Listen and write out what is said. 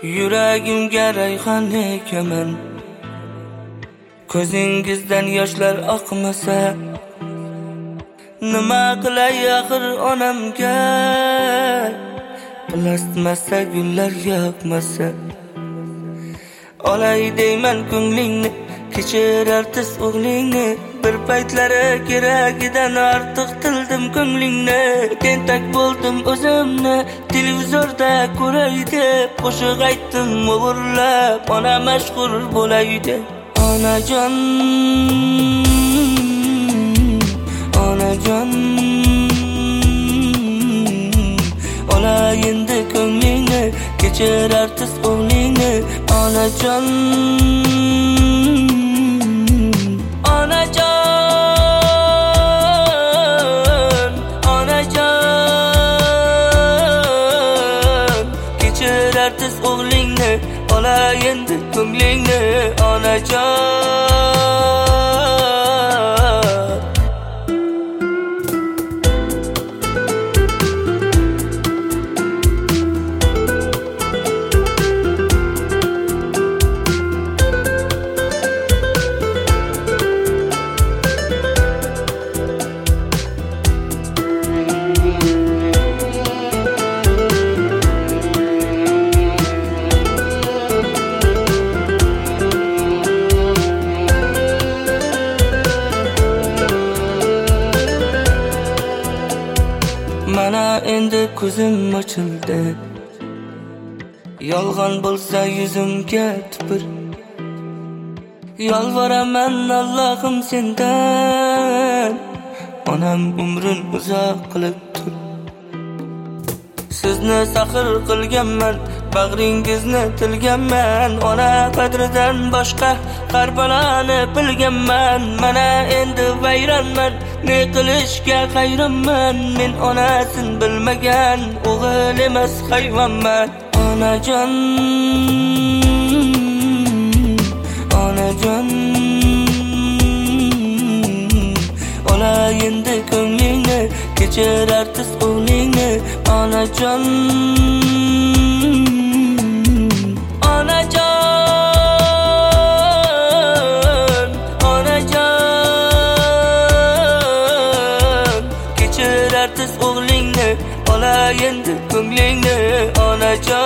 Yuragimga rayhon ekaman, ko'zingizdan yoshlar oqmasa, nima qilay axir onamga, plastmassa gullar yoqmasa. Olay deyman ko'nglingni, kechir artis o'g'lingni, bir paytlari keragidan ortiq tildim ko'nglingni. Tentak bo'ldim o'zimni, televizorda ko'ray deb qo'shiq aytdim o'g'irlab, ona mashhur bo'lay deb. Onajon, onajon, olay endi ko'nglingni, kechir artis o'g'lingni. Onajon, onajon, onajon, kechir artis o'g'lingni, olay endi ko'nglingni. Onajon, mana endi ko'zim ochildi, yolg'on bo'lsa yuzimga tupur. Yolvoraman Allohim sendan, onam umrin uzoq qilib tur. Sizni saxir qilganman, bag'ringizni tilganman, ona qadridan boshqa Qarbaloni bilganman. Mana endi vayronman, ne qilishga hayronman, men onasin bilmagan o'g'il emas hayvonman. Onajon, onajon, olay endi ko'nglingni, kechir artis o'g'lingni. Onajon, onajon, onajon, kechir artis o'g'lingni, olay endi ko'nglingni. Onajon.